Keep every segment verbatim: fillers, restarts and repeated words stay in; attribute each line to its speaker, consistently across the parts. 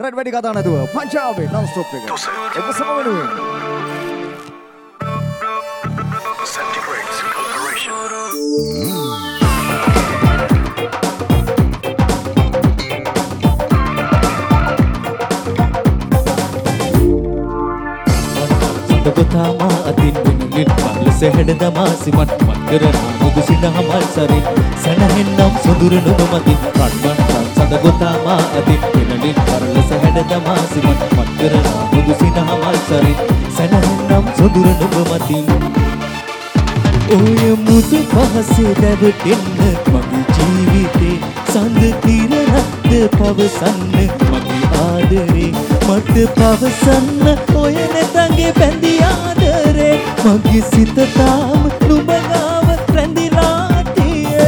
Speaker 1: Red වැඩි කතා නැතුව පංචාවේ non stop එක. ඔබ සම වෙනුවෙන්.
Speaker 2: Centigrades Corporation.
Speaker 3: Tama atin binulin Pala sa herdama si mat mat Karana mudu sinahamal sarin Sanahin nam sundura nunumatin Radman ran sadagotama atin binulin Pala sa herdama si mat mat Karana mudu sinahamal sarin Sanahin nam sundura nunumatin Oya mudu pahase dawatenna Magi jeevite Sand tiraratha pavasanna Magi aadare Mata pavasanna Oya netange bandi aadare Magi sita taama nuba gawa randila tiye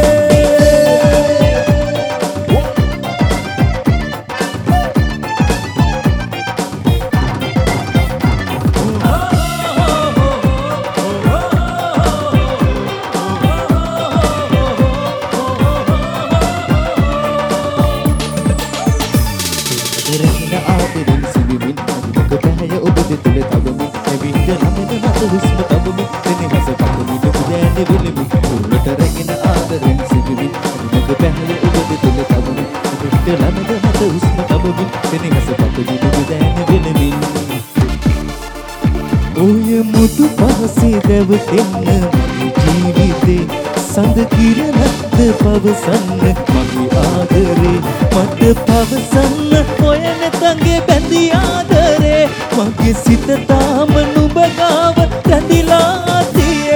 Speaker 3: Oya mudu pahase dawatenna mage jeevite Sand kiraratha pavasanna mage aadare Mata pavasanna oya netange bandi aadare Mage sita taama nuba gawa randila tiye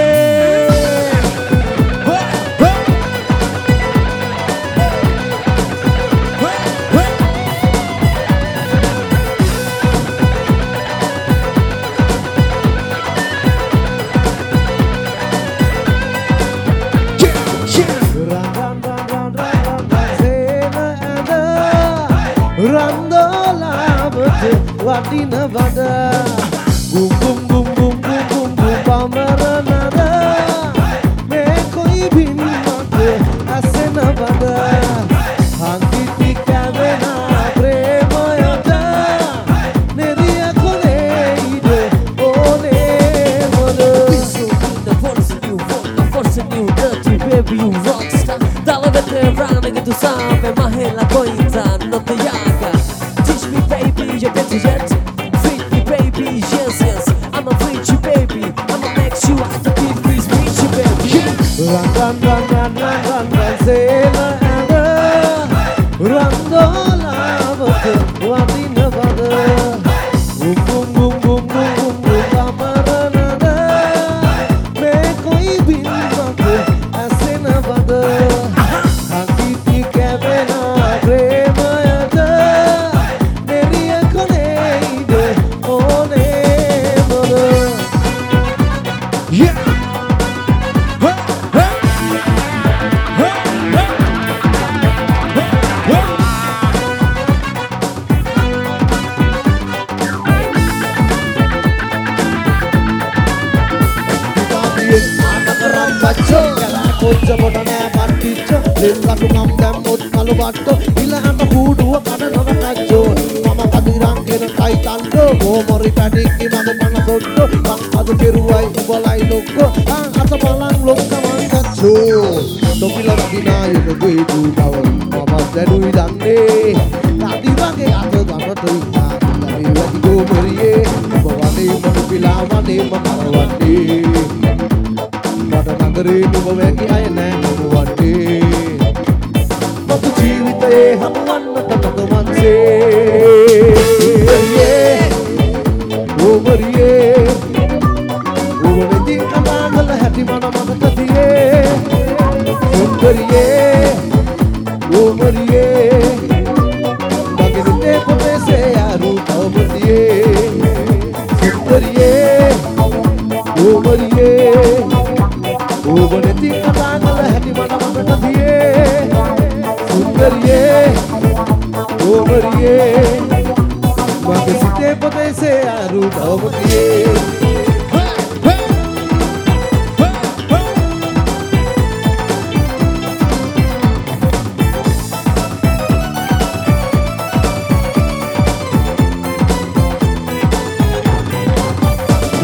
Speaker 4: Wadina vada Boom boom boom boom boom boom boom Pamara nada Me koi bhin mate Asena vada Hankiti kavena Prema yada Neriya kone ide One mono
Speaker 5: Whistle, the force in you, the force in you Dirty baby, you rockstar Dalla vete rana che tu sabe Mahela coinza, non te yaga Teach me baby, you get to jet Treat me baby, yes yes I'ma treat you baby I'ma make sure I can be free Treat you baby
Speaker 4: Run run run run run run run Sena ada Randola vate Wadina vada Boom boom boom boom boom boom boom Pamara nada Me koi bhin mate Asena vada Hankiti kavena Prema yada Neriya kone ide One mono Yeah කොච්ච පොට නෑ පට්ටිච්ච දෙල් ලටු නම් දැම්මොත් කළු බට්ට ඉලහන්න කූඩුව කඩනව කච්චෝ මම කදිරන් කෙන කයි තණ්ඩෝ බෝමොරි පැටික්කි මම පන සොට්ටෝ මං අද කෙරුවයි උබලයි ලොක්කෝ ආ අත බලන් ලොක්ක මං කච්චෝ තොපිල වදිනායක ගේතු බව මම දැනුයි දන්නේ රදි වගේ අත ගමට ඉන්නා ළමයි වැඩි ගෝමරියේ ඔබ වනේ මම පිලා වනේ මම මරවන්නේ මට නගරේ නුඹ වැකි අය නෑ මම වටේ මතු ජීවිතයේ හමුවන්නට මට වන්සේ ඕමරියේ ඕවනති අමාගල හැටි මන මට තියේ සුන්දරියේ ඕමරියේ මගේ රුතේ පොතේ යාරු තවමතියේ සුන්දරියේ ඕමරියේ ඕවනති අමාගල හැටි මන මට තියේ සුන්දරියේ ඕමරියේ මගේ සිතේ පොතේ යාරු තවමතියේ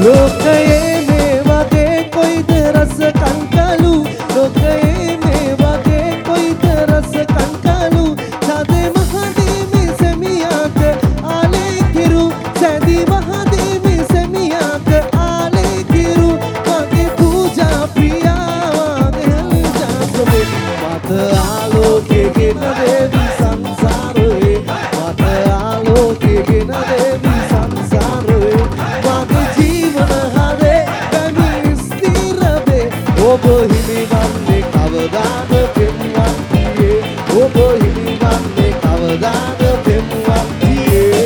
Speaker 4: ලෝකයේ මේ වගේ කොයිද රස කංකලු ලෝකයේ මේ වගේ කොයිද රස කංකලු සදේ මහදේවි සෙමියාට ආලේ කිරු සැදී මහදේවි සෙමියාට ආලේ කිරු මගේ පූජා ප්‍රියා වගේ ජාසමේ මත ආලෝකේ ගෙන දේවි සංසාරේ මත ආලෝකේ ගෙන දේවි සංසාරේ මගේ ජීවන හරේ බැමි ස්ථිරවේ ඔබ හිමිවන්නේ කවදාද පෙම්වන්තියේ ඔබ හිමිවන්නේ කවදාද පෙම්වන්තියේ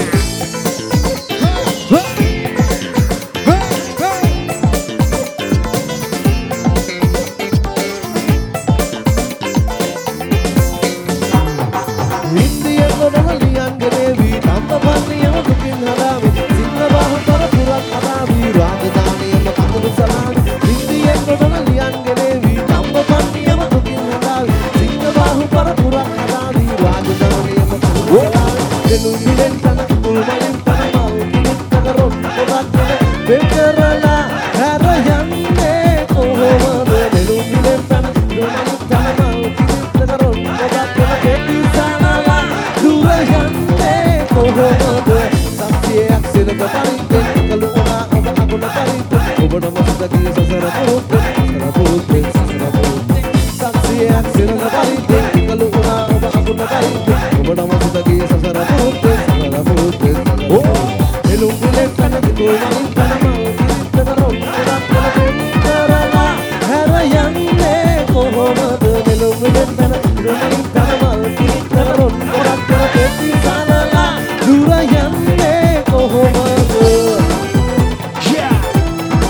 Speaker 4: ඉන්දියන් ගොඩම ලියන්ගේ දේවි නම්බපන්නියම දුකින් හදාවි සිංහ බාහු පර පුරත් හදාවි රාජධානියම කඳුළු සලාවි ඉන්දියන් ගොඩම ලියන්ගේ දේවි නම්බපන්නියම දුකින් හදාවි සිංහ බාහු පර පුරත් හදාවි රාජධානියම කඳුළු සලාවි දෙනු මිලෙන් තන කුල් මලින් තන මල් කිලිත් නගරොත් පොදක් වෙන වෙකරලා හැර යන්නේ කොහොමද දෙනු මිලෙන් තන කුල් මලින් තන මල් කිලිත් නගරොත් පොදක් වෙන දෙවිසානලා දුර යන්නේ කොහොමද සත්‍යයක් සිරක පරිද්දෙන් කළු වුණා ඔබ අගුණ පරිද්දෙන් ඔබට මතකයි සසර පුරුද්ද සසර පුරුද්දෙන් සසර පුරුද්දෙන් සත්‍යයක් සිරක පරිද්දෙන් කළු වුණා ඔබ අගුණ පරිද්දෙන් ඔබට මතකයි සසර පුරුද්දෙන් සසර පුරුද්දෙන් ඕ එළුම් පිලෙන් කන දුකෝ මලින් කන මල් කිරිත් නරොත් පොඩක් වෙන දෙතරලා හැර යන්නේ කොහොමද එළුම් පිලෙන් කන දුමලින් කන මල් කිරිත් නරොත් පොඩක් වෙන දෙතිසානලා දුර යන්නේ කොහොමද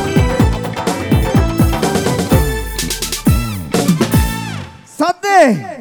Speaker 1: සද්දේ